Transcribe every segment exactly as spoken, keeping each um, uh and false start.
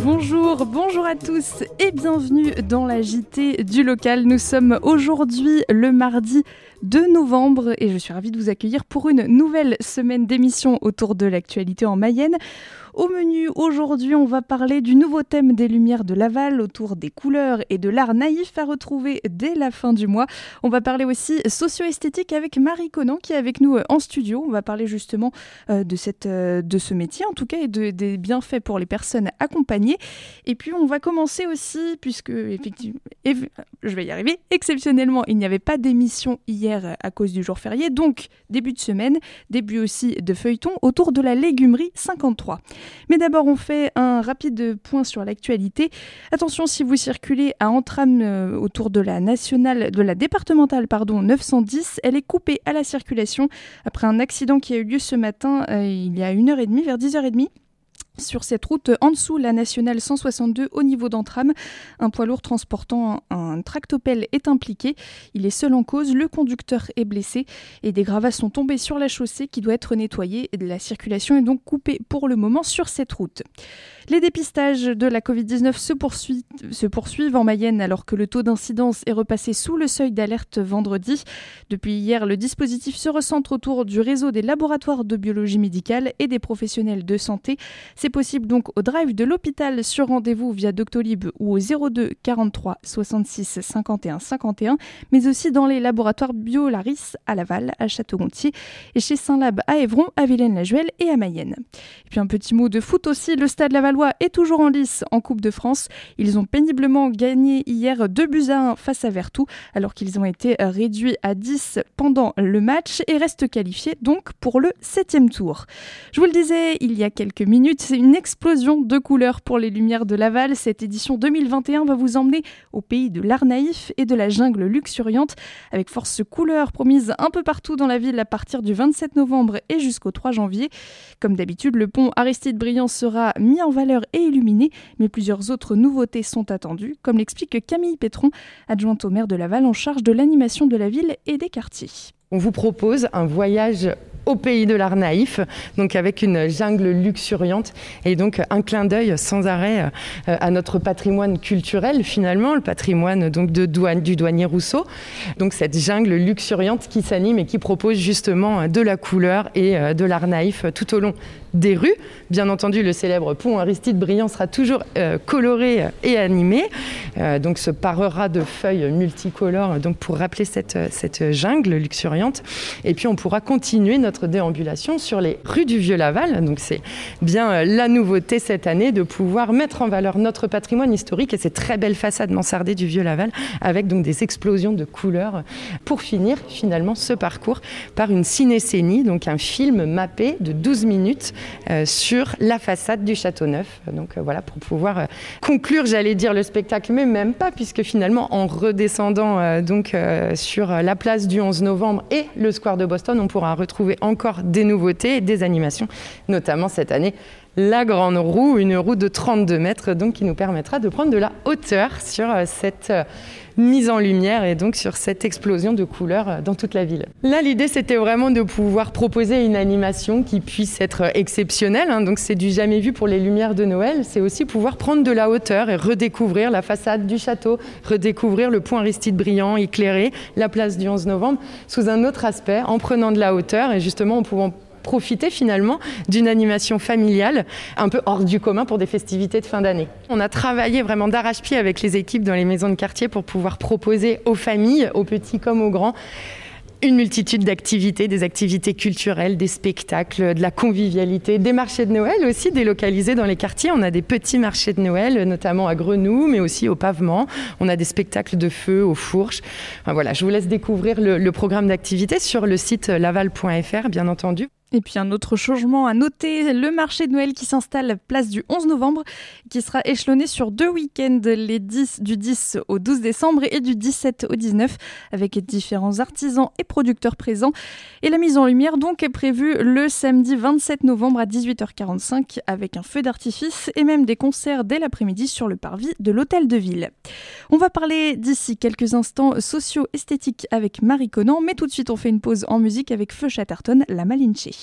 Bonjour, bonjour à tous et bienvenue dans la J T du local. Nous sommes aujourd'hui le mardi deux novembre et je suis ravie de vous accueillir pour une nouvelle semaine d'émission autour de l'actualité en Mayenne. Au menu aujourd'hui, on va parler du nouveau thème des Lumières de Laval autour des couleurs et de l'art naïf à retrouver dès la fin du mois. On va parler aussi socio-esthétique avec Marie Conan qui est avec nous en studio. On va parler justement euh, de, cette, euh, de ce métier en tout cas et de, des bienfaits pour les personnes accompagnées. Et puis on va commencer aussi, puisque effectivement, eff- je vais y arriver, exceptionnellement il n'y avait pas d'émission hier à cause du jour férié, donc début de semaine, début aussi de feuilleton autour de la légumerie cinquante-trois. Mais d'abord, on fait un rapide point sur l'actualité. Attention, si vous circulez à Entrammes euh, autour de la nationale, de la départementale pardon, neuf cent dix, elle est coupée à la circulation après un accident qui a eu lieu ce matin, euh, il y a une heure trente, vers dix heures trente. Sur cette route, en dessous, la nationale cent soixante-deux, au niveau d'Entrammes, un poids lourd transportant un, un tractopelle est impliqué. Il est seul en cause, le conducteur est blessé et des gravats sont tombés sur la chaussée qui doit être nettoyée. La circulation est donc coupée pour le moment sur cette route. Les dépistages de la covid dix-neuf se poursuivent, se poursuivent en Mayenne alors que le taux d'incidence est repassé sous le seuil d'alerte vendredi. Depuis hier, le dispositif se recentre autour du réseau des laboratoires de biologie médicale et des professionnels de santé. C'est possible donc au drive de l'hôpital sur rendez-vous via Doctolib ou au zéro deux quarante-trois soixante-six cinquante et un cinquante et un, mais aussi dans les laboratoires Biolaris à Laval, à Château-Gontier et chez Saint-Lab à Évron, à Villaine-la-Juhel et à Mayenne. Et puis un petit mot de foot aussi, le Stade Lavallois est toujours en lice en Coupe de France. Ils ont péniblement gagné hier deux buts à un face à Vertou alors qu'ils ont été réduits à dix pendant le match et restent qualifiés donc pour le septième tour. Je vous le disais il y a quelques minutes, c'est une explosion de couleurs pour les Lumières de Laval. Cette édition deux mille vingt et un va vous emmener au pays de l'art naïf et de la jungle luxuriante avec force couleurs promises un peu partout dans la ville à partir du vingt-sept novembre et jusqu'au trois janvier. Comme d'habitude, le pont Aristide Briand sera mis en valeur et illuminé, mais plusieurs autres nouveautés sont attendues, comme l'explique Camille Pétron, adjointe au maire de Laval en charge de l'animation de la ville et des quartiers. On vous propose un voyage au pays de l'art naïf, donc avec une jungle luxuriante et donc un clin d'œil sans arrêt à notre patrimoine culturel finalement, le patrimoine donc de douane, du douanier Rousseau. Donc cette jungle luxuriante qui s'anime et qui propose justement de la couleur et de l'art naïf tout au long des rues. Bien entendu, le célèbre pont Aristide Briand sera toujours euh, coloré et animé, euh, donc se parera de feuilles multicolores donc pour rappeler cette, cette jungle luxuriante. Et puis on pourra continuer notre déambulation sur les rues du Vieux-Laval. Donc c'est bien la nouveauté cette année de pouvoir mettre en valeur notre patrimoine historique et ces très belles façades mansardées du Vieux-Laval avec donc des explosions de couleurs pour finir finalement ce parcours par une cinécénie, donc un film mappé de douze minutes Euh, sur la façade du Château-Neuf. Donc euh, voilà, pour pouvoir euh, conclure, j'allais dire le spectacle, mais même pas, puisque finalement, en redescendant euh, donc euh, sur la place du onze novembre et le square de Boston, on pourra retrouver encore des nouveautés et des animations, notamment cette année, la grande roue, une roue de trente-deux mètres, donc qui nous permettra de prendre de la hauteur sur euh, cette euh, mise en lumière et donc sur cette explosion de couleurs dans toute la ville. Là, l'idée, c'était vraiment de pouvoir proposer une animation qui puisse être exceptionnelle. Hein. Donc, c'est du jamais vu pour les Lumières de Noël. C'est aussi pouvoir prendre de la hauteur et redécouvrir la façade du château, redécouvrir le pont Aristide Briand éclairé, la place du onze novembre, sous un autre aspect, en prenant de la hauteur et justement en pouvant profiter finalement d'une animation familiale un peu hors du commun pour des festivités de fin d'année. On a travaillé vraiment d'arrache-pied avec les équipes dans les maisons de quartier pour pouvoir proposer aux familles, aux petits comme aux grands, une multitude d'activités, des activités culturelles, des spectacles, de la convivialité, des marchés de Noël aussi délocalisés dans les quartiers. On a des petits marchés de Noël, notamment à Grenoux, mais aussi au Pavement. On a des spectacles de feu aux Fourches. Enfin, voilà, je vous laisse découvrir le, le programme d'activités sur le site laval point f r, bien entendu. Et puis un autre changement à noter, le marché de Noël qui s'installe place du onze novembre, qui sera échelonné sur deux week-ends, les dix, du dix au douze décembre et du dix-sept au dix-neuf, avec différents artisans et producteurs présents. Et la mise en lumière donc est prévue le samedi vingt-sept novembre à dix-huit heures quarante-cinq, avec un feu d'artifice et même des concerts dès l'après-midi sur le parvis de l'Hôtel de Ville. On va parler d'ici quelques instants socio-esthétique avec Marie Conan, mais tout de suite on fait une pause en musique avec Feu Chatterton, la Malinche.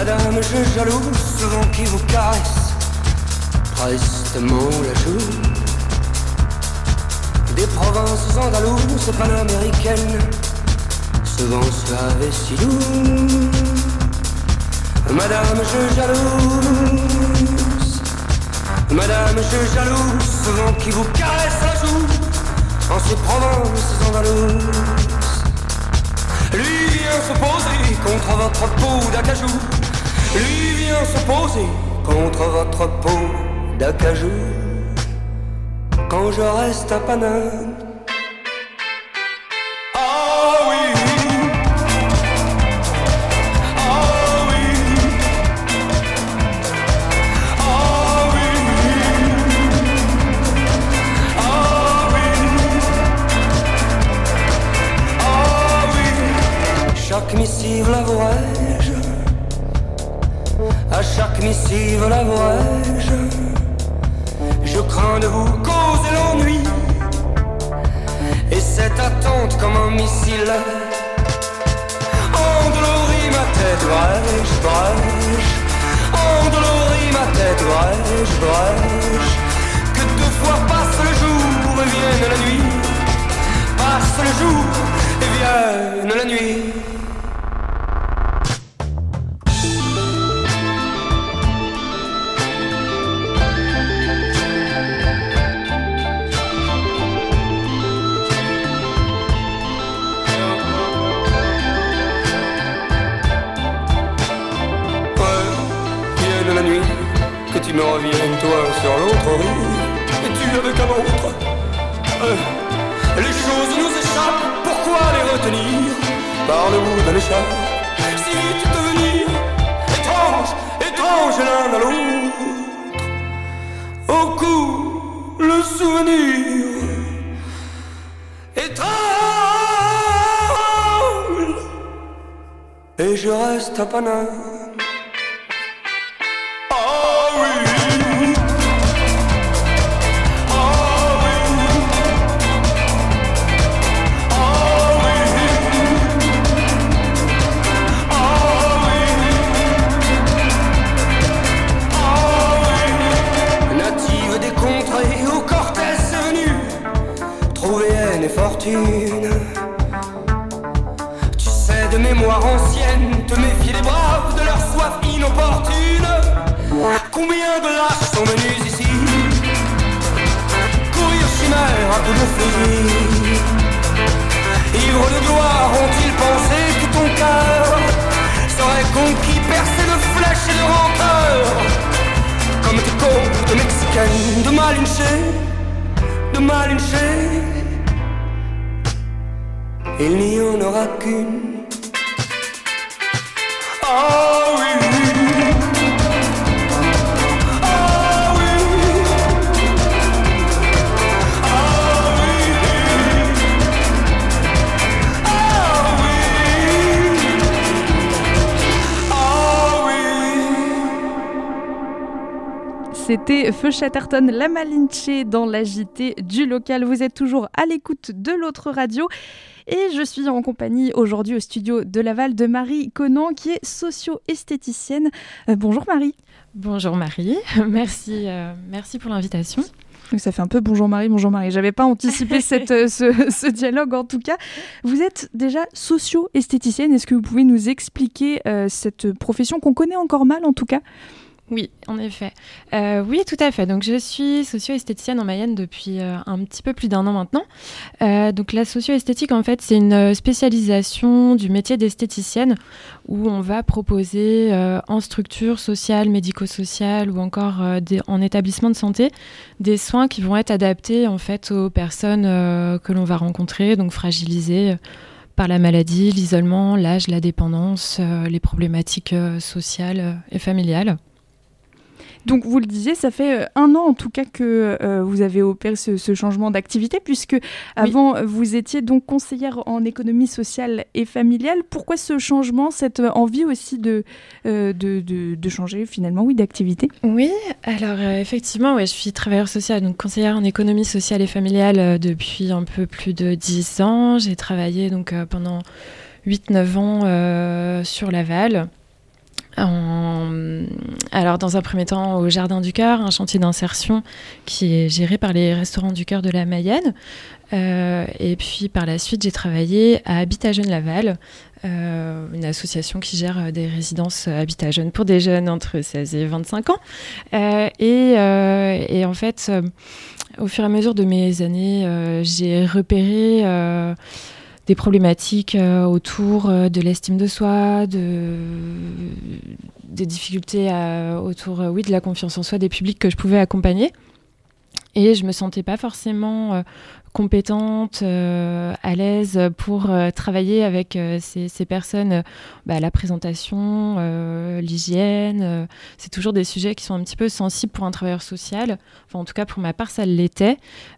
Madame, je jalouse ce vent qui vous caresse prestement la joue. Des provinces andalouses panaméricaines, ce vent suave et si doux. Madame, je jalouse, Madame, je jalouse ce vent qui vous caresse la joue en ces provinces andalouses. Lui vient se poser contre votre peau d'acajou. Lui vient se poser contre votre peau d'acajou. Quand je reste à Paname. Ah oui, ah oui, ah oui, ah oui, ah oui. Chaque missive l'avouerai-je, à chaque missive l'avouerai-je. Je crains de vous causer l'ennui, et cette attente comme un missile endolorit ma tête, brèche, brèche, endolorit ma tête, brèche, brèche. Que deux fois passe le jour et vienne la nuit, passe le jour et vienne la nuit. Que tu me reviennes, toi, sur l'autre rive, et tu avec un autre. Euh, les choses nous échappent, pourquoi les retenir par le bout de l'écharpe? Si vite devenir étrange, étrange l'un à l'autre. Au cou, le souvenir étrange, et je reste à Paname. Fortune, tu sais de mémoire ancienne te méfier des braves, de leur soif inopportune. Combien de lâches sont venus ici courir chimère à coups de fusil? Ivres de gloire, ont-ils pensé que ton cœur serait conquis, percé de flèches et de rancœur, comme tes côtes mexicaines de Malinche, de Malinche? Il n'y en aura qu'une. Ah oui, ah oui, ah oui, ah oui, ah oui. C'était Feu Chatterton, La Malinche dans la J T du local. Vous êtes toujours à l'écoute de l'autre radio. Et je suis en compagnie aujourd'hui au studio de Laval de Marie Conan, qui est socio-esthéticienne. Euh, bonjour Marie. Bonjour Marie, merci, euh, merci pour l'invitation. Ça fait un peu bonjour Marie, bonjour Marie. J'avais pas anticipé cette, euh, ce, ce dialogue en tout cas. Vous êtes déjà socio-esthéticienne. Est-ce que vous pouvez nous expliquer euh, cette profession qu'on connaît encore mal en tout cas ? Oui, en effet. Euh, oui, tout à fait. Donc, je suis socio-esthéticienne en Mayenne depuis euh, un petit peu plus d'un an maintenant. Euh, donc, la socio-esthétique, en fait, c'est une spécialisation du métier d'esthéticienne où on va proposer euh, en structure sociale, médico-sociale ou encore euh, des, en établissement de santé des soins qui vont être adaptés, en fait, aux personnes euh, que l'on va rencontrer, donc fragilisées par la maladie, l'isolement, l'âge, la dépendance, euh, les problématiques euh, sociales euh, et familiales. Donc vous le disiez, ça fait un an en tout cas que euh, vous avez opéré ce, ce changement d'activité, puisque avant oui. vous étiez donc conseillère en économie sociale et familiale. Pourquoi ce changement, cette envie aussi de, euh, de, de, de changer finalement oui, d'activité ? Oui, alors euh, effectivement, ouais, je suis travailleuse sociale, donc conseillère en économie sociale et familiale euh, depuis un peu plus de dix ans. J'ai travaillé donc, euh, pendant huit neuf ans euh, sur Laval. en... Alors, dans un premier temps, au Jardin du Cœur, un chantier d'insertion qui est géré par les Restaurants du Cœur de la Mayenne. Euh, et puis, par la suite, j'ai travaillé à Habitat Jeune Laval, euh, une association qui gère des résidences Habitat Jeune pour des jeunes entre seize et vingt-cinq ans. Euh, et, euh, et en fait, euh, au fur et à mesure de mes années, euh, j'ai repéré... Euh, des problématiques euh, autour euh, de l'estime de soi, de, des difficultés euh, autour euh, oui, de la confiance en soi des publics que je pouvais accompagner. Et je ne me sentais pas forcément euh, compétente, euh, à l'aise pour euh, travailler avec euh, ces, ces personnes. Euh, bah, la présentation, euh, l'hygiène, euh, c'est toujours des sujets qui sont un petit peu sensibles pour un travailleur social. Enfin, en tout cas, pour ma part, ça l'était.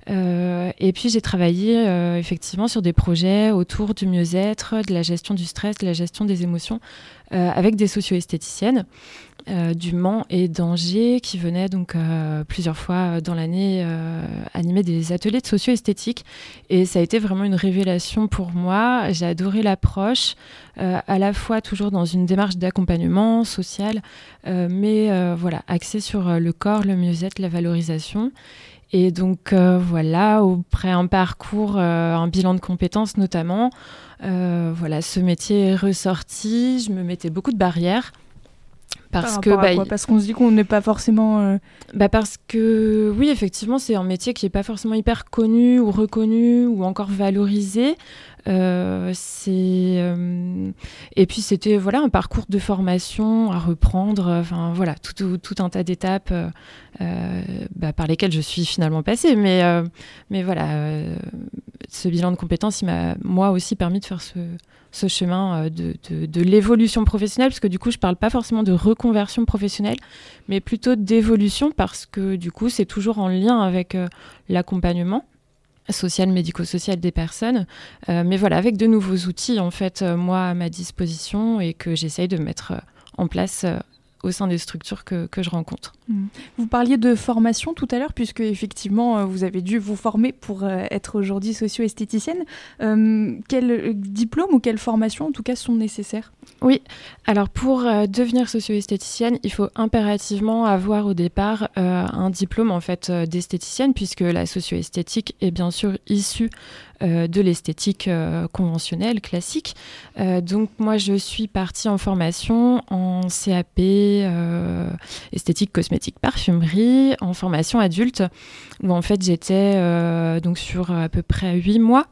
Euh, et puis, j'ai travaillé euh, effectivement sur des projets autour du mieux-être, de la gestion du stress, de la gestion des émotions, euh, avec des socio-esthéticiennes. Euh, du Mans et d'Angers qui venaient donc euh, plusieurs fois dans l'année euh, animer des ateliers de socio-esthétique, et ça a été vraiment une révélation pour moi. J'ai adoré l'approche, euh, à la fois toujours dans une démarche d'accompagnement social, euh, mais euh, voilà, axée sur le corps, le mieux-être, la valorisation. Et donc euh, voilà, après un parcours, euh, un bilan de compétences notamment, euh, voilà, ce métier est ressorti. Je me mettais beaucoup de barrières. Parce que bah, quoi, parce qu'on se dit qu'on n'est pas forcément euh... bah parce que oui, effectivement, c'est un métier qui est pas forcément hyper connu ou reconnu ou encore valorisé. Euh, c'est euh... et puis c'était voilà un parcours de formation à reprendre. Enfin voilà, tout, tout, tout un tas d'étapes euh, euh, bah, par lesquelles je suis finalement passée. Mais euh, mais voilà, euh, ce bilan de compétences, il m'a moi aussi permis de faire ce ce chemin de, de, de l'évolution professionnelle, parce que du coup, je ne parle pas forcément de reconversion professionnelle, mais plutôt d'évolution, parce que du coup, c'est toujours en lien avec euh, l'accompagnement social, médico-social des personnes, euh, mais voilà, avec de nouveaux outils, en fait, euh, moi, à ma disposition, et que j'essaye de mettre euh, en place euh, au sein des structures que, que je rencontre. Vous parliez de formation tout à l'heure, puisque effectivement, vous avez dû vous former pour euh, être aujourd'hui socio-esthéticienne. Euh, quel diplôme ou quelle formation, en tout cas, sont nécessaires ? Oui, alors pour euh, devenir socio-esthéticienne, il faut impérativement avoir au départ euh, un diplôme en fait euh, d'esthéticienne, puisque la socio-esthétique est bien sûr issue euh, de l'esthétique euh, conventionnelle, classique. Euh, donc moi, je suis partie en formation en C A P euh, esthétique, cosmétique, parfumerie, en formation adulte, où en fait j'étais euh, donc sur à peu près huit mois,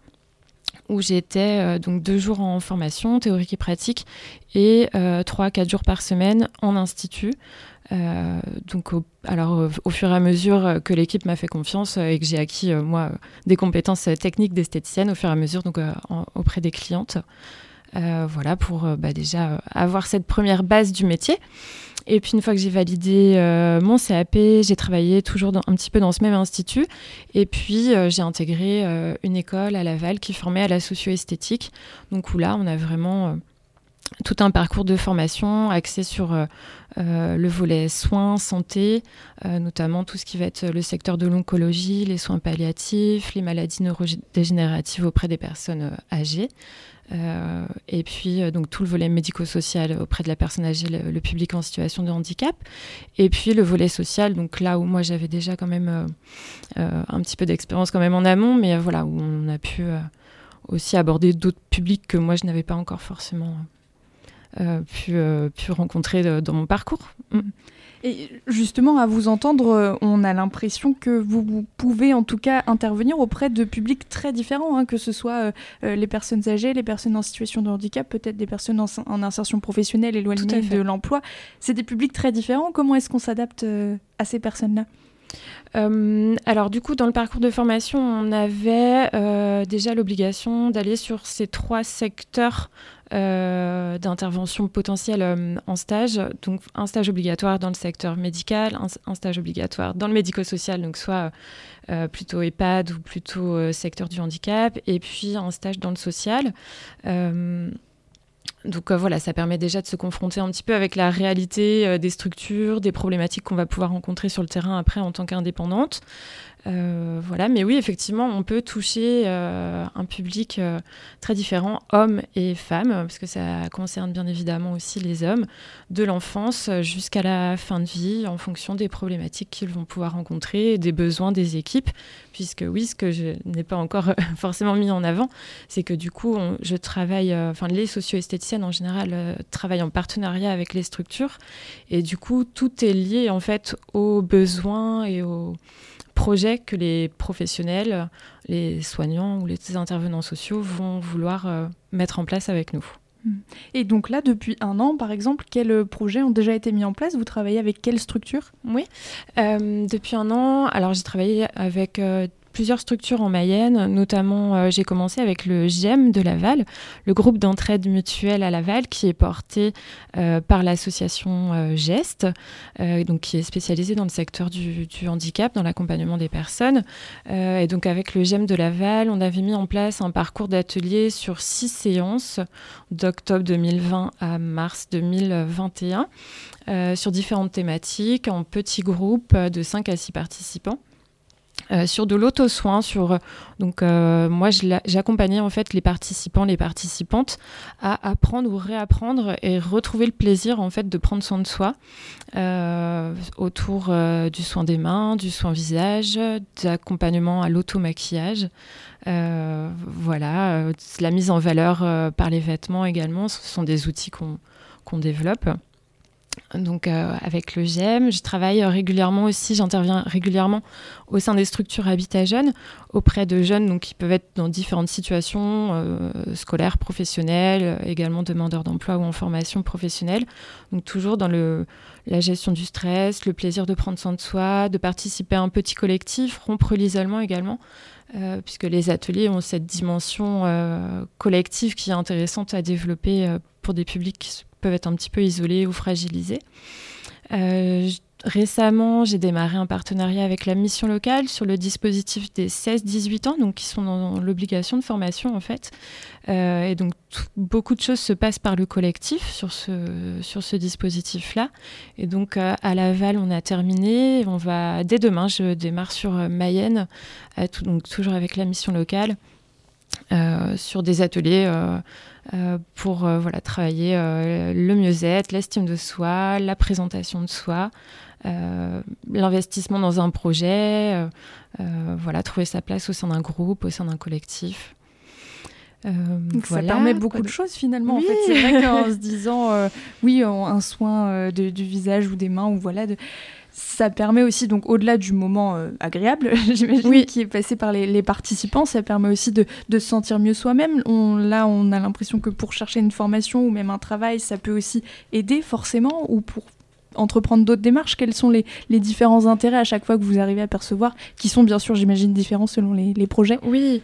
où j'étais euh, donc deux jours en formation théorique et pratique et euh, trois à quatre jours par semaine en institut. Euh, donc au, alors au, au fur et à mesure que l'équipe m'a fait confiance et que j'ai acquis euh, moi des compétences techniques d'esthéticienne au fur et à mesure donc euh, en, auprès des clientes, euh, voilà pour euh, bah, déjà avoir cette première base du métier. Et puis une fois que j'ai validé euh, mon C A P, j'ai travaillé toujours dans, un petit peu dans ce même institut. Et puis euh, j'ai intégré euh, une école à Laval qui formait à la socio-esthétique. Donc où là, on a vraiment euh, tout un parcours de formation axé sur euh, euh, le volet soins, santé, euh, notamment tout ce qui va être le secteur de l'oncologie, les soins palliatifs, les maladies neurodégénératives auprès des personnes euh, âgées. Euh, et puis euh, donc tout le volet médico-social auprès de la personne âgée, le, le public en situation de handicap, et puis le volet social, donc là où moi j'avais déjà quand même euh, euh, un petit peu d'expérience quand même en amont, mais euh, voilà, où on a pu euh, aussi aborder d'autres publics que moi je n'avais pas encore forcément euh, pu, euh, pu rencontrer de, dans mon parcours. Mm. Et justement, à vous entendre, on a l'impression que vous, vous pouvez en tout cas intervenir auprès de publics très différents, hein, que ce soit euh, les personnes âgées, les personnes en situation de handicap, peut-être des personnes en, en insertion professionnelle éloignées de l'emploi. C'est des publics très différents. Comment est-ce qu'on s'adapte euh, à ces personnes-là ? Euh, alors du coup, dans le parcours de formation, on avait euh, déjà l'obligation d'aller sur ces trois secteurs euh, d'intervention potentielle euh, en stage. Donc un stage obligatoire dans le secteur médical, un, un stage obligatoire dans le médico-social, donc soit euh, plutôt EHPAD ou plutôt euh, secteur du handicap, et puis un stage dans le social. Euh, Donc euh, voilà, ça permet déjà de se confronter un petit peu avec la réalité euh, des structures, des problématiques qu'on va pouvoir rencontrer sur le terrain après en tant qu'indépendante. Euh, voilà, mais oui, effectivement, on peut toucher euh, un public euh, très différent, hommes et femmes, parce que ça concerne bien évidemment aussi les hommes, de l'enfance jusqu'à la fin de vie, en fonction des problématiques qu'ils vont pouvoir rencontrer, et des besoins des équipes, puisque oui, ce que je n'ai pas encore forcément mis en avant, c'est que du coup, on, je travaille, enfin euh, les socio-esthéticiennes en général euh, travaillent en partenariat avec les structures, et du coup, tout est lié en fait aux besoins et aux projets que les professionnels, les soignants ou les intervenants sociaux vont vouloir euh, mettre en place avec nous. Et donc là, depuis un an, par exemple, quels projets ont déjà été mis en place ? Vous travaillez avec quelle structure ? Oui, euh, depuis un an, alors j'ai travaillé avec euh, plusieurs structures en Mayenne, notamment euh, j'ai commencé avec le G E M de Laval, le groupe d'entraide mutuelle à Laval, qui est porté euh, par l'association euh, Geste, euh, donc qui est spécialisée dans le secteur du, du handicap, dans l'accompagnement des personnes. Euh, et donc avec le G E M de Laval, on avait mis en place un parcours d'atelier sur six séances d'octobre deux mille vingt à mars deux mille vingt et un, euh, sur différentes thématiques, en petits groupes de cinq à six participants. Euh, sur de l'auto-soin, sur donc euh, moi je j'accompagnais en fait les participants, les participantes à apprendre ou réapprendre et retrouver le plaisir en fait de prendre soin de soi euh, autour euh, du soin des mains, du soin visage, d'accompagnement à l'auto-maquillage, euh, voilà, euh, la mise en valeur euh, par les vêtements également. Ce sont des outils qu'on qu'on développe. Donc euh, avec le G E M, je travaille régulièrement aussi, j'interviens régulièrement au sein des structures Habitat Jeunes auprès de jeunes donc, qui peuvent être dans différentes situations euh, scolaires, professionnelles, également demandeurs d'emploi ou en formation professionnelle. Donc toujours dans le, la gestion du stress, le plaisir de prendre soin de soi, de participer à un petit collectif, rompre l'isolement également, euh, puisque les ateliers ont cette dimension euh, collective qui est intéressante à développer euh, pour des publics qui peuvent être un petit peu isolés ou fragilisés. Euh, récemment, j'ai démarré un partenariat avec la mission locale sur le dispositif des seize dix-huit ans, donc qui sont dans l'obligation de formation en fait. Euh, et donc tout, beaucoup de choses se passent par le collectif sur ce, sur ce dispositif-là. Et donc euh, à Laval, on a terminé. On va, dès demain, je démarre sur Mayenne, euh, tout, donc toujours avec la mission locale, euh, sur des ateliers euh, Euh, pour euh, voilà, travailler euh, le mieux-être, l'estime de soi, la présentation de soi, euh, l'investissement dans un projet, euh, euh, voilà, trouver sa place au sein d'un groupe, au sein d'un collectif. Euh, Donc voilà. Ça permet beaucoup de choses finalement. Oui. En fait, c'est vrai qu'en se disant euh, oui, un soin euh, de, du visage ou des mains, ou voilà, de... ça permet aussi, donc au-delà du moment euh, agréable, j'imagine, oui. qui est passé par les, les participants, ça permet aussi de, de se sentir mieux soi-même. On, là, on a l'impression que pour chercher une formation ou même un travail, ça peut aussi aider forcément, ou pour entreprendre d'autres démarches. Quels sont les, les différents intérêts à chaque fois que vous arrivez à percevoir, qui sont bien sûr, j'imagine, différents selon les, les projets ? Oui,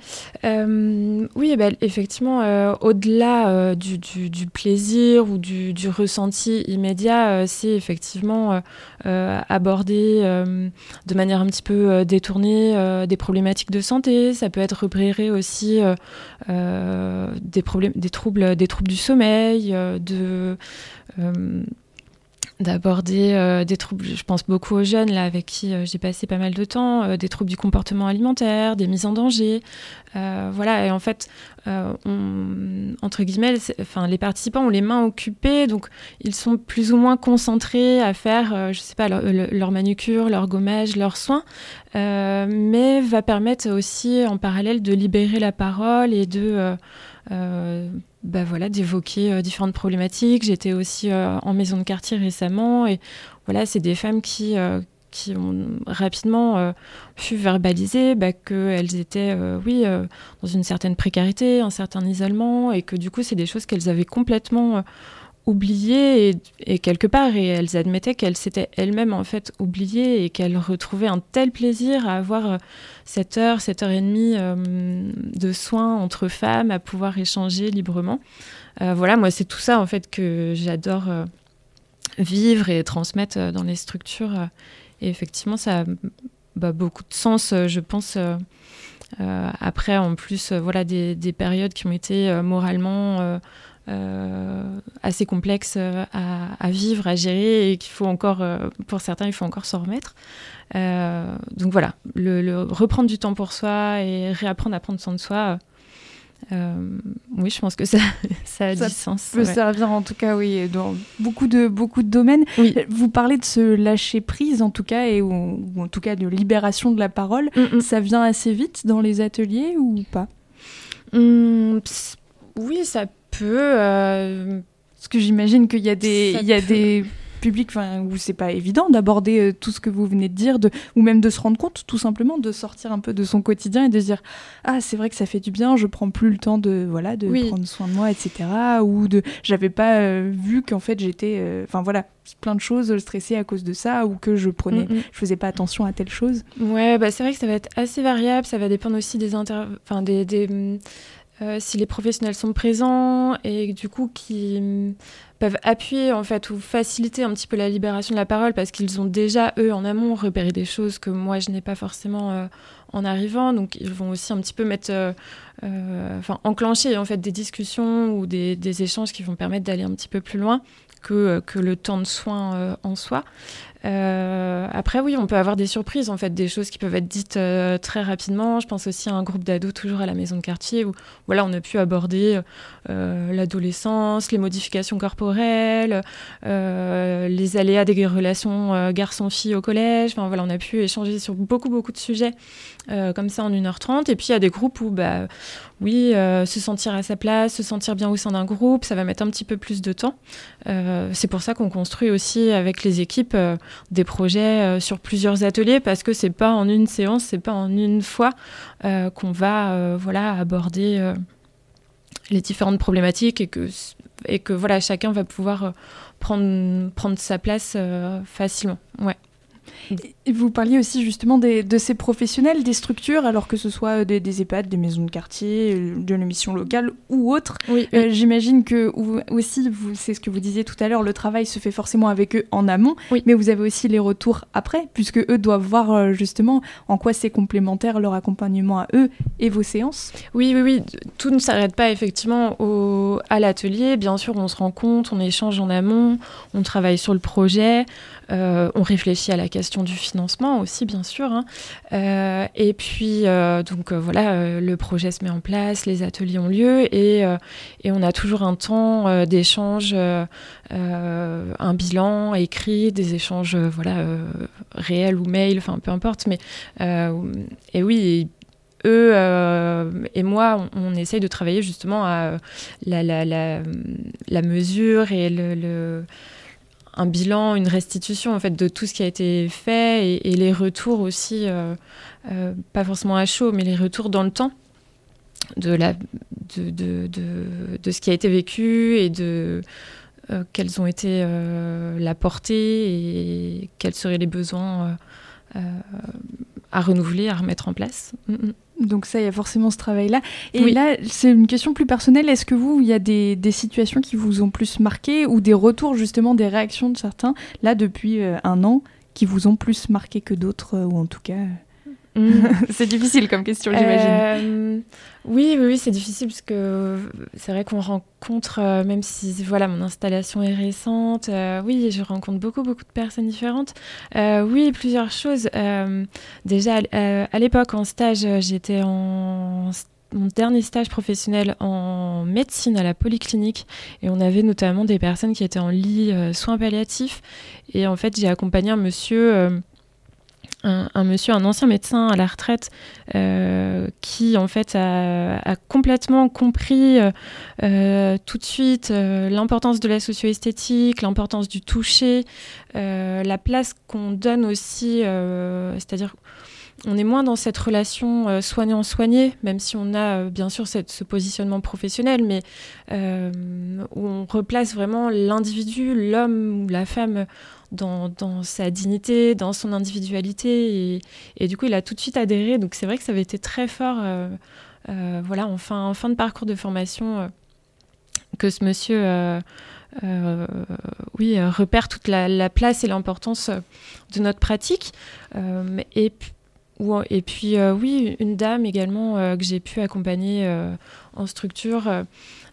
euh, oui ben, effectivement, euh, au-delà euh, du, du, du plaisir ou du, du ressenti immédiat, euh, c'est effectivement euh, euh, aborder euh, de manière un petit peu euh, détournée euh, des problématiques de santé. Ça peut être repérer aussi euh, euh, des, problèmes, des, troubles, des troubles du sommeil, euh, de... Euh, d'aborder euh, des troubles, je pense beaucoup aux jeunes là, avec qui euh, j'ai passé pas mal de temps, euh, des troubles du comportement alimentaire, des mises en danger. Euh, voilà, et en fait, euh, on, entre guillemets, enfin, les participants ont les mains occupées, donc ils sont plus ou moins concentrés à faire, euh, je sais pas, leur, leur manucure, leur gommage, leurs soins, euh, mais va permettre aussi en parallèle de libérer la parole et de... Euh, euh, bah voilà, d'évoquer euh, différentes problématiques. J'étais aussi euh, en maison de quartier récemment et voilà, c'est des femmes qui, euh, qui ont rapidement euh, pu verbaliser bah, qu'elles étaient euh, oui, euh, dans une certaine précarité, un certain isolement et que du coup, c'est des choses qu'elles avaient complètement euh, oubliées et, et quelque part, et elles admettaient qu'elles s'étaient elles-mêmes en fait oubliées et qu'elles retrouvaient un tel plaisir à avoir euh, cette heure, cette heure et demie euh, de soins entre femmes, à pouvoir échanger librement. Euh, voilà, moi, c'est tout ça, en fait, que j'adore euh, vivre et transmettre euh, dans les structures. Euh, et effectivement, ça a bah, beaucoup de sens, euh, je pense. Euh, euh, après, en plus, euh, voilà, des, des périodes qui ont été euh, moralement... Euh, euh, assez complexes à, à vivre, à gérer, et qu'il faut encore, euh, pour certains, il faut encore s'en remettre. Euh, donc voilà, le, le reprendre du temps pour soi et réapprendre à prendre soin de soi. Euh, oui, je pense que ça, ça a ça du sens. peut ouais. servir en tout cas, oui, dans beaucoup de, beaucoup de domaines. Oui. Vous parlez de ce lâcher prise en tout cas, et, ou, ou en tout cas de libération de la parole. Mm-mm. Ça vient assez vite dans les ateliers ou pas? Mmh, ps- Oui, ça peut. Euh... Parce que j'imagine qu'il y a des, il y a peut... des publics où c'est pas évident d'aborder euh, tout ce que vous venez de dire, de, ou même de se rendre compte, tout simplement, de sortir un peu de son quotidien et de se dire « Ah, c'est vrai que ça fait du bien, je prends plus le temps de, voilà, de oui. prendre soin de moi, et cetera » Ou de « J'avais pas euh, vu qu'en fait j'étais... Enfin euh, voilà, plein de choses stressées à cause de ça, ou que je prenais, mm-hmm. je faisais pas attention à telle chose. » Ouais, bah, c'est vrai que ça va être assez variable, ça va dépendre aussi des... Inter... Enfin, des, des... Euh, si les professionnels sont présents et du coup qui m, peuvent appuyer en fait ou faciliter un petit peu la libération de la parole parce qu'ils ont déjà eux en amont repéré des choses que moi je n'ai pas forcément euh, en arrivant, donc ils vont aussi un petit peu mettre euh, euh, enfin enclencher en fait des discussions ou des, des échanges qui vont permettre d'aller un petit peu plus loin que, que le temps de soin euh, en soi. Euh, après, oui, on peut avoir des surprises, en fait, des choses qui peuvent être dites euh, très rapidement. Je pense aussi à un groupe d'ados toujours à la maison de quartier où voilà, on a pu aborder euh, l'adolescence, les modifications corporelles, euh, les aléas des relations euh, garçon-fille au collège. Enfin, voilà, on a pu échanger sur beaucoup, beaucoup de sujets euh, comme ça en une heure trente. Et puis, il y a des groupes où, bah, oui, euh, se sentir à sa place, se sentir bien au sein d'un groupe, ça va mettre un petit peu plus de temps. Euh, c'est pour ça qu'on construit aussi avec les équipes euh, des projets euh, sur plusieurs ateliers parce que c'est pas en une séance, c'est pas en une fois euh, qu'on va euh, voilà aborder euh, les différentes problématiques et que et que voilà chacun va pouvoir euh, prendre prendre sa place euh, facilement. Ouais. Et vous parliez aussi justement des, de ces professionnels, des structures, alors que ce soit des, des EHPAD, des maisons de quartier, de l'émission locale ou autres. Oui, euh, oui. J'imagine que ou, aussi, vous, c'est ce que vous disiez tout à l'heure, le travail se fait forcément avec eux en amont, oui. mais vous avez aussi les retours après, puisque eux doivent voir euh, justement en quoi c'est complémentaire leur accompagnement à eux et vos séances. Oui, oui, oui. Tout ne s'arrête pas effectivement au, à l'atelier. Bien sûr, on se rencontre, on échange en amont, on travaille sur le projet. Euh, on réfléchit à la question du financement aussi, bien sûr. Hein. Euh, et puis, euh, donc euh, voilà, euh, le projet se met en place, les ateliers ont lieu et, euh, et on a toujours un temps euh, d'échange, euh, euh, un bilan écrit, des échanges euh, voilà, euh, réels ou mail, enfin peu importe. Mais, euh, et oui, et, eux euh, et moi, on, on essaye de travailler justement à la, la, la, la mesure et le... le un bilan, une restitution en fait de tout ce qui a été fait et, et les retours aussi, euh, euh, pas forcément à chaud, mais les retours dans le temps de, la, de, de, de, de ce qui a été vécu et de euh, quelles ont été euh, la portée et quels seraient les besoins euh, euh, à renouveler, à remettre en place. Mm-mm. Donc ça, il y a forcément ce travail-là. Et oui. là, c'est une question plus personnelle. Est-ce que vous, il y a des, des situations qui vous ont plus marqué ou des retours, justement, des réactions de certains, là, depuis euh, un an, qui vous ont plus marqué que d'autres, euh, ou en tout cas... Mmh. C'est difficile comme question, j'imagine. Euh, oui, oui, oui, c'est difficile parce que c'est vrai qu'on rencontre, euh, même si voilà, mon installation est récente, euh, oui, je rencontre beaucoup, beaucoup de personnes différentes. Euh, oui, plusieurs choses. Euh, déjà, euh, à l'époque, en stage, j'étais en mon dernier stage professionnel en médecine à la polyclinique et on avait notamment des personnes qui étaient en lit euh, soins palliatifs et en fait, j'ai accompagné un monsieur... Euh, Un, un monsieur, un ancien médecin à la retraite euh, qui en fait a, a complètement compris euh, euh, tout de suite euh, l'importance de la socio-esthétique, l'importance du toucher, euh, la place qu'on donne aussi, euh, c'est-à-dire on est moins dans cette relation euh, soignant-soigné, même si on a euh, bien sûr cette, ce positionnement professionnel, mais euh, où on replace vraiment l'individu, l'homme ou la femme dans, dans sa dignité, dans son individualité. Et, et du coup, il a tout de suite adhéré. Donc c'est vrai que ça avait été très fort euh, euh, voilà, en, fin, en fin de parcours de formation euh, que ce monsieur... Euh, Euh, oui, euh, repère toute la, la place et l'importance de notre pratique. Euh, et, ou, et puis, euh, oui, une dame également euh, que j'ai pu accompagner euh, en structure, euh,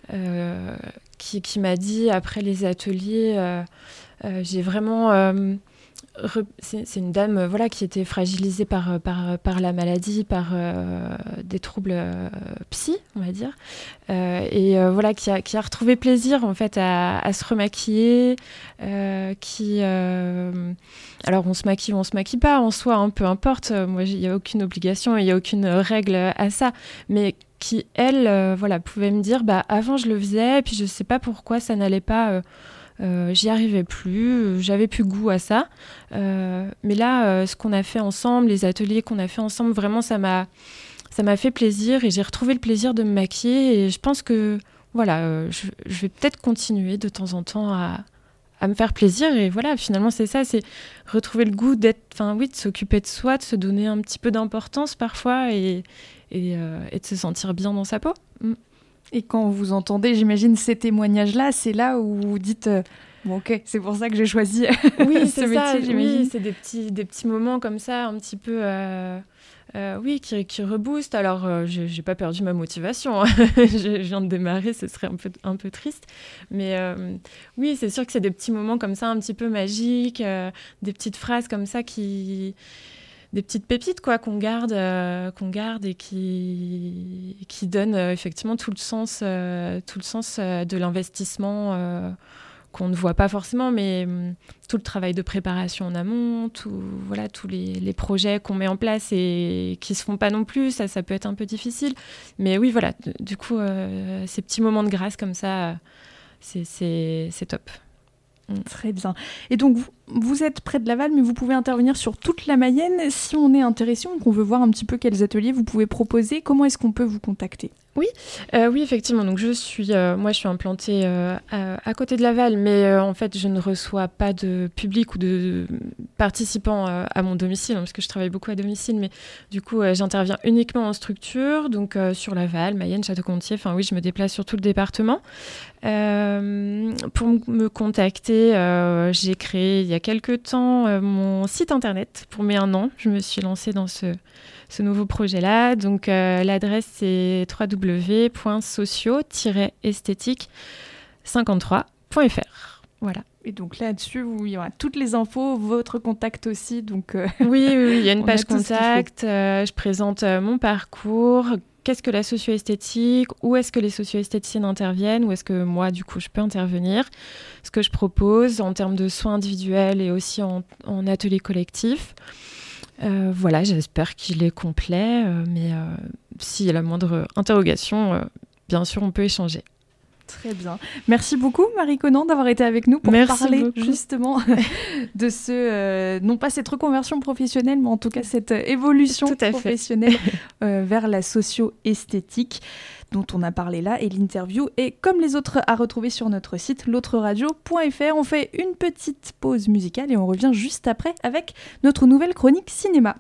euh, qui, qui m'a dit après les ateliers, euh, euh, j'ai vraiment... Euh, re... c'est, c'est une dame euh, voilà, qui était fragilisée par, par, par la maladie, par euh, des troubles euh, psy, on va dire, euh, et euh, voilà, qui a, qui a retrouvé plaisir en fait à, à se remaquiller, euh, qui... Euh... Alors on se maquille ou on se maquille pas, en soi, hein, peu importe, moi il n'y a aucune obligation, il n'y a aucune règle à ça, mais qui, elle, euh, voilà, pouvait me dire, bah, avant je le faisais, et puis je ne sais pas pourquoi ça n'allait pas, euh, euh, j'y arrivais plus, euh, j'avais plus goût à ça. Euh, mais là, euh, ce qu'on a fait ensemble, les ateliers qu'on a fait ensemble, vraiment, ça m'a, ça m'a fait plaisir, et j'ai retrouvé le plaisir de me maquiller, et je pense que, voilà, euh, je, je vais peut-être continuer de temps en temps à, à me faire plaisir, et voilà, finalement, c'est ça, c'est retrouver le goût d'être, enfin oui, de s'occuper de soi, de se donner un petit peu d'importance parfois, et Et, euh, et de se sentir bien dans sa peau. Mm. Et quand vous entendez, j'imagine, ces témoignages-là, c'est là où vous dites euh, bon, ok, c'est pour ça que j'ai choisi oui, ce c'est métier, ça, j'imagine. Oui, c'est des petits, des petits moments comme ça, un petit peu... Euh, euh, oui, qui, qui reboostent. Alors, euh, j'ai, j'ai pas perdu ma motivation. je, je viens de démarrer, ce serait un peu, un peu triste. Mais euh, oui, c'est sûr que c'est des petits moments comme ça, un petit peu magiques, euh, des petites phrases comme ça qui... des petites pépites quoi qu'on garde euh, qu'on garde et qui qui donnent euh, effectivement tout le sens euh, tout le sens euh, de l'investissement euh, qu'on ne voit pas forcément, mais hum, tout le travail de préparation en amont, tout voilà tous les, les projets qu'on met en place et qui se font pas non plus, ça ça peut être un peu difficile, mais oui voilà, du coup euh, ces petits moments de grâce comme ça, c'est c'est c'est top. Très bien. Et donc, vous, vous êtes près de Laval, mais vous pouvez intervenir sur toute la Mayenne. Si on est intéressé, qu'on veut voir un petit peu quels ateliers vous pouvez proposer, comment est-ce qu'on peut vous contacter ? Oui, euh, oui, effectivement. Donc, je suis, euh, moi, je suis implantée euh, à, à côté de Laval, mais euh, en fait, je ne reçois pas de public ou de participants euh, à mon domicile, hein, parce que je travaille beaucoup à domicile, mais du coup, euh, j'interviens uniquement en structure, donc euh, sur Laval, Mayenne, Château-Gontier. Enfin, oui, je me déplace sur tout le département. Euh, pour m- me contacter, euh, j'ai créé il y a quelques temps euh, mon site internet pour mes un an. Je me suis lancée dans ce ce nouveau projet-là. Donc, euh, l'adresse, c'est w w w point socio tiret esthétique cinquante-trois point f r. Voilà. Et donc là-dessus, vous, il y aura toutes les infos, votre contact aussi. Donc, euh, oui, oui, oui, il y a une page a contact. Euh, je présente euh, mon parcours. Qu'est-ce que la socio-esthétique ? Où est-ce que les socio-esthéticiennes interviennent ? Où est-ce que moi, du coup, je peux intervenir ? Ce que je propose en termes de soins individuels et aussi en, en atelier collectif. Euh, voilà, j'espère qu'il est complet, euh, mais euh, s'il y a la moindre interrogation, euh, bien sûr, on peut échanger. Très bien. Merci beaucoup, Marie Conan, d'avoir été avec nous pour Merci parler beaucoup. justement de ce, euh, non pas cette reconversion professionnelle, mais en tout cas cette euh, évolution Tout à fait. professionnelle euh, vers la socio-esthétique dont on a parlé là. Et l'interview est, comme les autres, à retrouver sur notre site l'autre radio point f r. On fait une petite pause musicale et on revient juste après avec notre nouvelle chronique cinéma.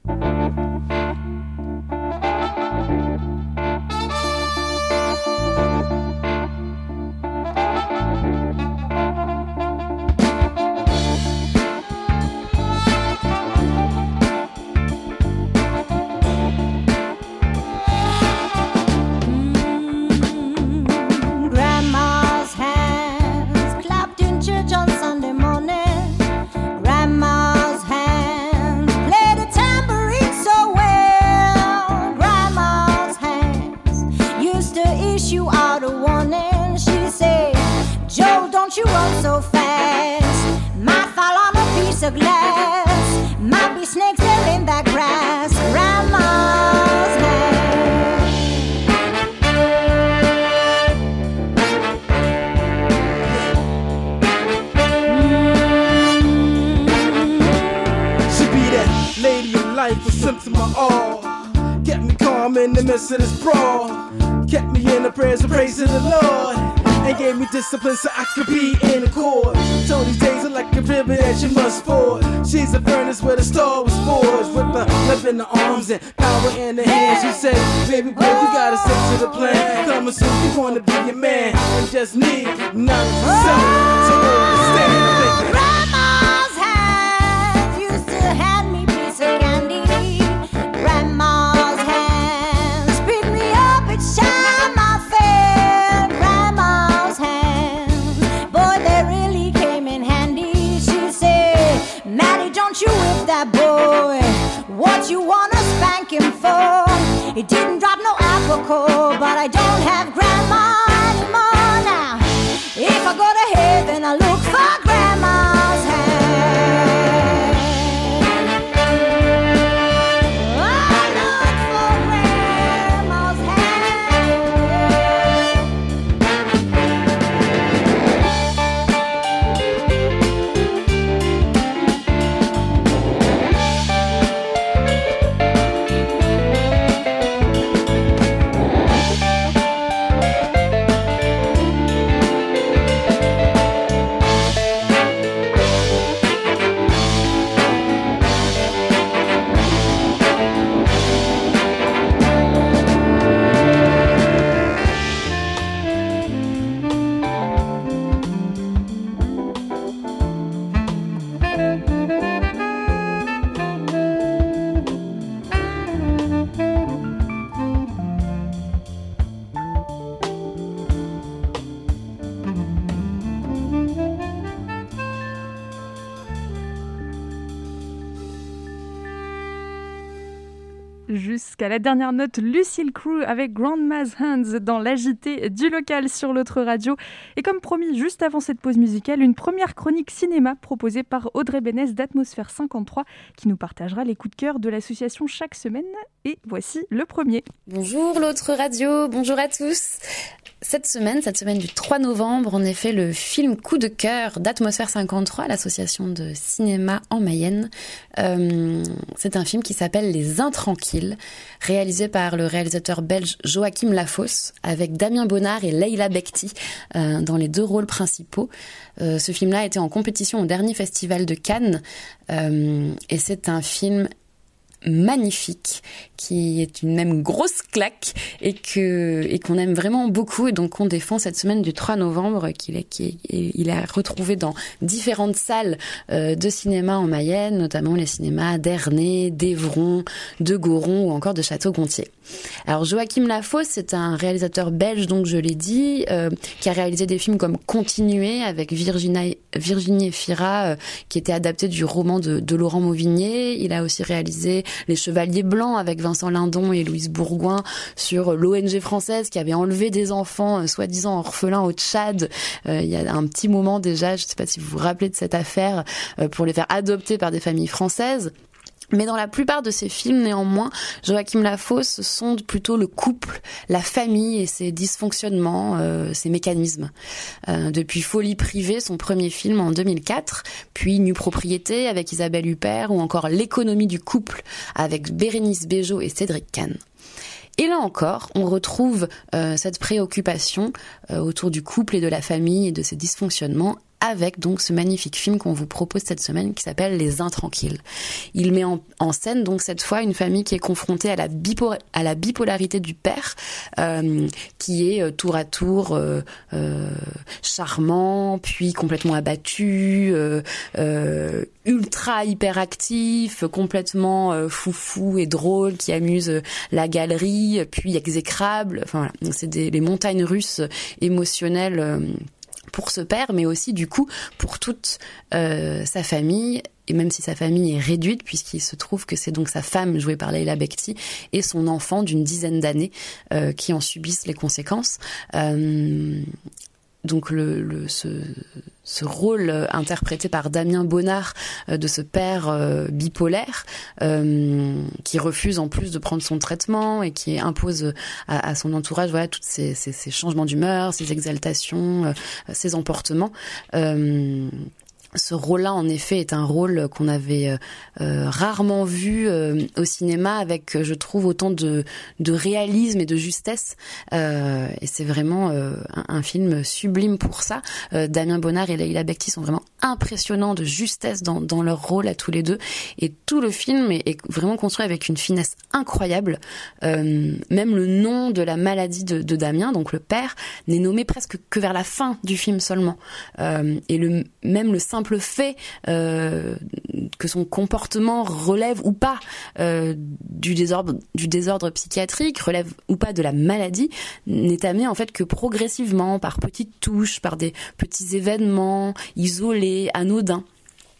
You run so fast, might fall on a piece of glass, might be snakes there in that grass. Grandma's hand. She be that lady of life with symptom of all. Kept me calm in the midst of this brawl. Kept me in the prayers and praise to the Lord. And gave me discipline so I could be in accord. Told these days are like a river that you must ford. She's a furnace where the star was forged. With the love in the arms and power in the hands. She said, baby boy, we gotta stick to the plan. Come soon, you wanna be your man. And just need knowledge and self to understand. Grandma's hands used to hand me piece of candy. Grandma's hands pick me up each time I failed. him for. He didn't drop no apple core, but I don't have grandma anymore now. If I go to heaven, I look for grandma's hand. I look for grandma's Jusqu'à la dernière note, Lucille Crew avec Grandma's Hands dans l'A J T du local sur l'autre radio. Et comme promis, juste avant cette pause musicale, une première chronique cinéma proposée par Audrey Bénès d'Atmosphère cinquante-trois qui nous partagera les coups de cœur de l'association chaque semaine. Et voici le premier. Bonjour l'autre radio, bonjour à tous. Cette semaine, cette semaine du trois novembre, en effet, le film Coup de cœur d'Atmosphère cinquante-trois, l'association de cinéma en Mayenne. Euh, c'est un film qui s'appelle Les Intranquilles, réalisé par le réalisateur belge Joachim Lafosse, avec Damien Bonnard et Leila Bekti euh, dans les deux rôles principaux. Euh, ce film-là a été en compétition au dernier festival de Cannes, euh, et c'est un film magnifique, qui est une même grosse claque et que et qu'on aime vraiment beaucoup, et donc on défend cette semaine du trois novembre, qu'il est qui est, il est retrouvé dans différentes salles euh, de cinéma en Mayenne, notamment les cinémas d'Ernée, d'Évron, de Goron ou encore de Château-Gontier. Alors Joachim Lafosse, c'est un réalisateur belge, donc je l'ai dit, euh, qui a réalisé des films comme Continuer avec Virginie, Virginie Efira, euh, qui était adapté du roman de, de Laurent Mauvigné. Il a aussi réalisé Les Chevaliers Blancs avec Vincent Lindon et Louise Bourgoin sur l'O N G française qui avait enlevé des enfants euh, soi-disant orphelins au Tchad. Euh, il y a un petit moment déjà, je ne sais pas si vous vous rappelez de cette affaire, euh, pour les faire adopter par des familles françaises. Mais dans la plupart de ces films, néanmoins, Joachim Lafosse sonde plutôt le couple, la famille et ses dysfonctionnements, euh, ses mécanismes. Euh, depuis Folie privée, son premier film en deux mille quatre, puis Nue propriété avec Isabelle Huppert, ou encore L'économie du couple avec Bérénice Bejo et Cédric Kahn. Et là encore, on retrouve euh, cette préoccupation euh, autour du couple et de la famille et de ses dysfonctionnements, avec donc ce magnifique film qu'on vous propose cette semaine qui s'appelle Les Intranquilles. Il met en, en scène donc cette fois une famille qui est confrontée à la, bipo- à la bipolarité du père, euh, qui est euh, tour à tour euh, euh, charmant, puis complètement abattu, euh, euh, ultra hyperactif, complètement euh, foufou et drôle, qui amuse euh, la galerie, puis exécrable. Enfin voilà, donc c'est des, les montagnes russes émotionnelles euh, pour ce père, mais aussi du coup pour toute euh, sa famille, et même si sa famille est réduite, puisqu'il se trouve que c'est donc sa femme, jouée par Leila Bekti, et son enfant d'une dizaine d'années euh, qui en subissent les conséquences. Euh, donc le, le, ce, ce rôle interprété par Damien Bonnard euh, de ce père euh, bipolaire euh, qui refuse en plus de prendre son traitement et qui impose à, à son entourage voilà tous ces, ces, ces changements d'humeur, ces exaltations, euh, ces emportements. Euh, Ce rôle-là, en effet, est un rôle qu'on avait euh, rarement vu euh, au cinéma, avec, je trouve, autant de, de réalisme et de justesse. Euh, et c'est vraiment euh, un, un film sublime pour ça. Euh, Damien Bonnard et Leila Bekti sont vraiment impressionnants de justesse dans, dans leur rôle à tous les deux. Et tout le film est, est vraiment construit avec une finesse incroyable. Euh, même le nom de la maladie de, de Damien, donc le père, n'est nommé presque que vers la fin du film seulement. Euh, et le, même le simple le fait euh, que son comportement relève ou pas euh, du désordre du désordre psychiatrique, relève ou pas de la maladie, n'est amené en fait que progressivement, par petites touches, par des petits événements isolés, anodins.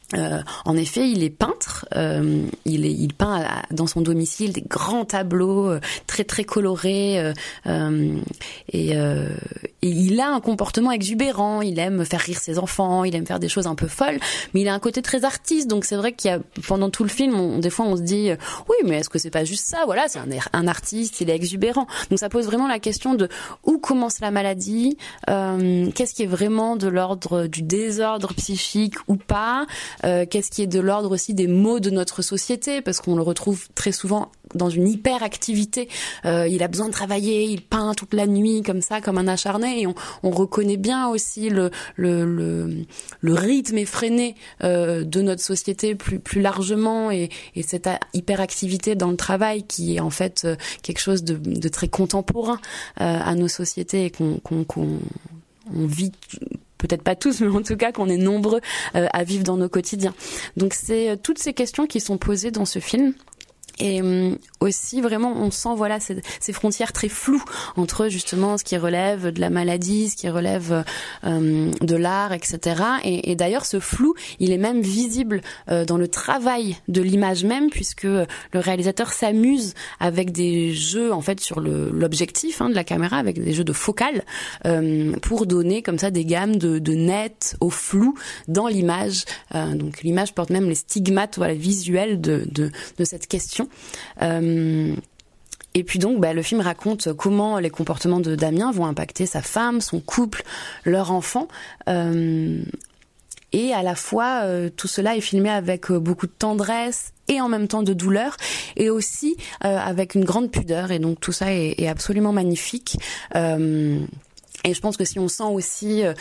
Euh, en effet, il est peintre. Euh, il, est, il peint à, dans son domicile des grands tableaux euh, très très colorés. Euh, euh, et, euh, et il a un comportement exubérant. Il aime faire rire ses enfants. Il aime faire des choses un peu folles. Mais il a un côté très artiste. Donc c'est vrai qu'il y a pendant tout le film, on, des fois on se dit euh, oui, mais est-ce que c'est pas juste ça? Voilà, c'est un, un artiste. Il est exubérant. Donc ça pose vraiment la question de où commence la maladie. Euh, qu'est-ce qui est vraiment de l'ordre du désordre psychique ou pas? Euh, qu'est-ce qui est de l'ordre aussi des maux de notre société, parce qu'on le retrouve très souvent dans une hyperactivité. Euh, il a besoin de travailler, il peint toute la nuit comme ça, comme un acharné, et on, on reconnaît bien aussi le, le, le, le rythme effréné euh, de notre société plus, plus largement, et, et cette hyperactivité dans le travail qui est en fait euh, quelque chose de, de très contemporain euh, à nos sociétés et qu'on, qu'on, qu'on on vit peut-être pas tous, mais en tout cas qu'on est nombreux euh, à vivre dans nos quotidiens. Donc c'est euh, toutes ces questions qui sont posées dans ce film. Et euh, aussi vraiment on sent voilà ces, ces frontières très floues entre justement ce qui relève de la maladie, ce qui relève euh, de l'art, et cetera. Et, et d'ailleurs ce flou il est même visible euh, dans le travail de l'image même, puisque le réalisateur s'amuse avec des jeux en fait sur le, l'objectif hein, de la caméra, avec des jeux de focale euh, pour donner comme ça des gammes de, de net au flou dans l'image. Euh, donc l'image porte même les stigmates voilà visuels de, de, de cette question. Euh, et puis donc, bah, le film raconte comment les comportements de Damien vont impacter sa femme, son couple, leur enfant. Euh, et à la fois, euh, tout cela est filmé avec euh, beaucoup de tendresse et en même temps de douleur, et aussi euh, avec une grande pudeur. Et donc tout ça est, est absolument magnifique. Euh, Et je pense que si on sent aussi, euh,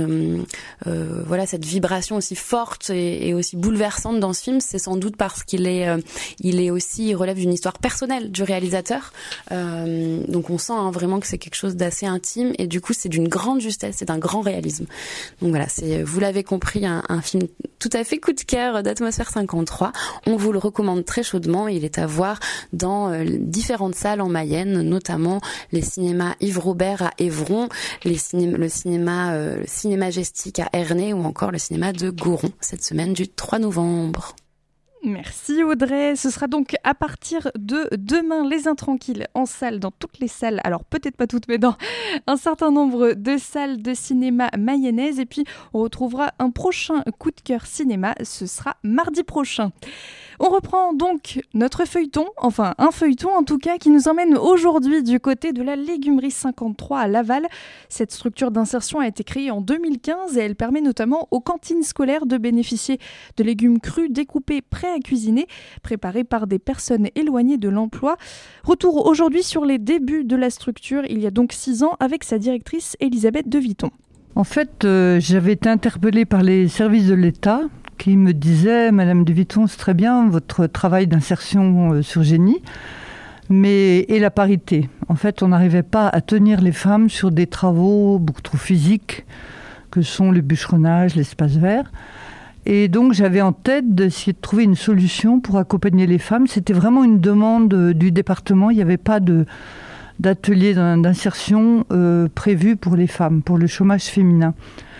euh, voilà, cette vibration aussi forte et, et aussi bouleversante dans ce film, c'est sans doute parce qu'il est, euh, il est aussi, il relève d'une histoire personnelle du réalisateur. Euh, donc on sent hein, vraiment que c'est quelque chose d'assez intime, et du coup c'est d'une grande justesse, c'est d'un grand réalisme. Donc voilà, c'est, vous l'avez compris, un, un film tout à fait coup de cœur d'Atmosphère cinquante-trois. On vous le recommande très chaudement. Il est à voir dans euh, différentes salles en Mayenne, notamment les cinémas Yves Robert à Évron, les ciné- le cinéma euh, le Cinémagestique à Ernée, ou encore le cinéma de Goron, cette semaine du trois novembre. Merci Audrey. Ce sera donc à partir de demain Les Intranquilles en salle, dans toutes les salles, alors peut-être pas toutes, mais dans un certain nombre de salles de cinéma mayennaises. Et puis on retrouvera un prochain coup de cœur cinéma, ce sera mardi prochain. On reprend donc notre feuilleton, enfin un feuilleton en tout cas, qui nous emmène aujourd'hui du côté de la Légumerie cinquante-trois à Laval. Cette structure d'insertion a été créée en deux mille quinze et elle permet notamment aux cantines scolaires de bénéficier de légumes crus découpés prêts à cuisiner, préparés par des personnes éloignées de l'emploi. Retour aujourd'hui sur les débuts de la structure, il y a donc six ans, avec sa directrice Elisabeth De Viton. En fait, euh, j'avais été interpellée par les services de l'État qui me disaient « Madame De Viton, c'est très bien votre travail d'insertion euh, sur génie, mais et la parité ?» En fait, on n'arrivait pas à tenir les femmes sur des travaux beaucoup trop physiques, que sont le bûcheronnage, l'espace vert. Et donc, j'avais en tête d'essayer de trouver une solution pour accompagner les femmes. C'était vraiment une demande euh, du département. Il n'y avait pas de... d'ateliers d'insertion euh, prévus pour les femmes, pour le chômage féminin.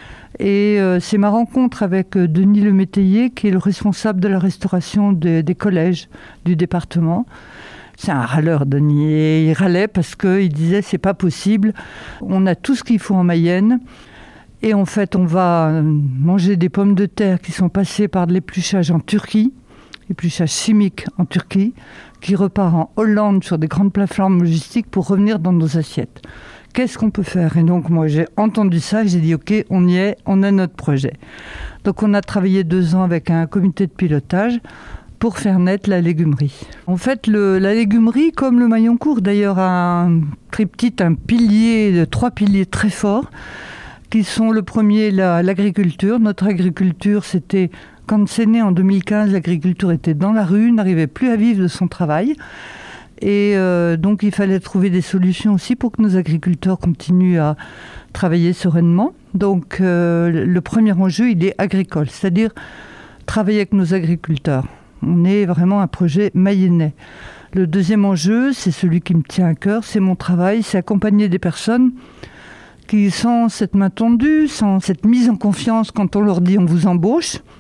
Et euh, c'est ma rencontre avec euh, Denis Lemétayer, qui est le responsable de la restauration de, des collèges du département. C'est un râleur, Denis, et il râlait parce qu'il disait « c'est pas possible, on a tout ce qu'il faut en Mayenne, et en fait on va manger des pommes de terre qui sont passées par de l'épluchage en Turquie, épluchage chimique en Turquie, qui repart en Hollande sur des grandes plateformes logistiques pour revenir dans nos assiettes. Qu'est-ce qu'on peut faire ? Et donc moi j'ai entendu ça, j'ai dit ok, on y est, on a notre projet. Donc on a travaillé deux ans avec un comité de pilotage pour faire naître la légumerie. En fait, le, la légumerie, comme le maillon court d'ailleurs, a un triptyque, un pilier, trois piliers très forts, qui sont le premier, la, l'agriculture. Notre agriculture, c'était... Quand c'est né en deux mille quinze, l'agriculture était dans la rue, n'arrivait plus à vivre de son travail. Et euh, donc, il fallait trouver des solutions aussi pour que nos agriculteurs continuent à travailler sereinement. Donc, euh, le premier enjeu, il est agricole, c'est-à-dire travailler avec nos agriculteurs. On est vraiment un projet mayennais. Le deuxième enjeu, c'est celui qui me tient à cœur, c'est mon travail, c'est accompagner des personnes qui, sans cette main tendue, sans cette mise en confiance quand on leur dit on vous embauche,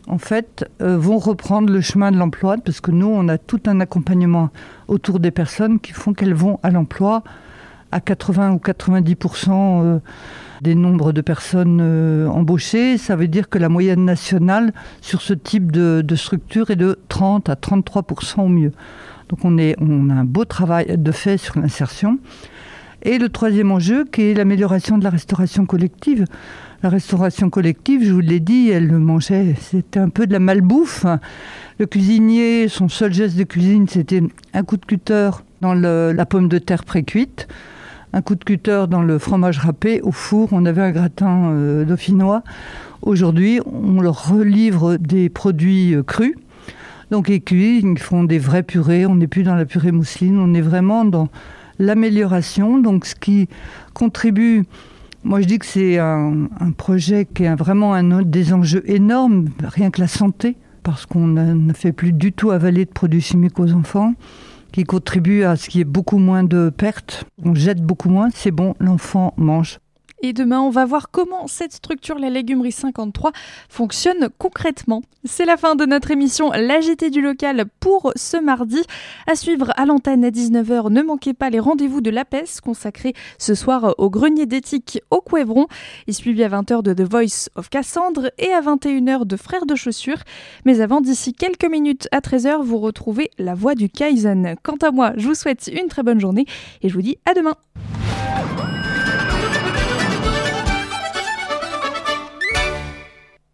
en fait, euh, vont reprendre le chemin de l'emploi, parce que nous, on a tout un accompagnement autour des personnes qui font qu'elles vont à l'emploi à quatre-vingts ou quatre-vingt-dix pour cent euh, des nombres de personnes euh, embauchées. Ça veut dire que la moyenne nationale sur ce type de, de structure est de trente à trente-trois pour cent au mieux. Donc on, est, on a un beau travail de fait sur l'insertion. Et le troisième enjeu, qui est l'amélioration de la restauration collective. La restauration collective, je vous l'ai dit, elle mangeait, c'était un peu de la malbouffe. Le cuisinier, son seul geste de cuisine, c'était un coup de cutter dans le, la pomme de terre pré-cuite, un coup de cutter dans le fromage râpé au four. On avait un gratin euh, dauphinois. Aujourd'hui, on leur relivre des produits euh, crus. Donc ils cuisent, ils font des vraies purées. On n'est plus dans la purée mousseline, on est vraiment dans l'amélioration. Donc ce qui contribue, moi je dis que c'est un, un projet qui est vraiment un des enjeux énormes, rien que la santé, parce qu'on ne fait plus du tout avaler de produits chimiques aux enfants, qui contribue à ce qu'il y ait beaucoup moins de pertes. On jette beaucoup moins, c'est bon, l'enfant mange. Et demain, on va voir comment cette structure, la Légumerie cinquante-trois, fonctionne concrètement. C'est la fin de notre émission La J T du local pour ce mardi. À suivre à l'antenne à dix-neuf heures, ne manquez pas les rendez-vous de l'A P E S consacrés ce soir au grenier d'éthique au Couëvron. Et suivi à vingt heures de The Voice of Cassandre et à vingt et une heures de Frères de Chaussures. Mais avant, d'ici quelques minutes à treize heures, vous retrouvez La Voix du Kaizen. Quant à moi, je vous souhaite une très bonne journée et je vous dis à demain.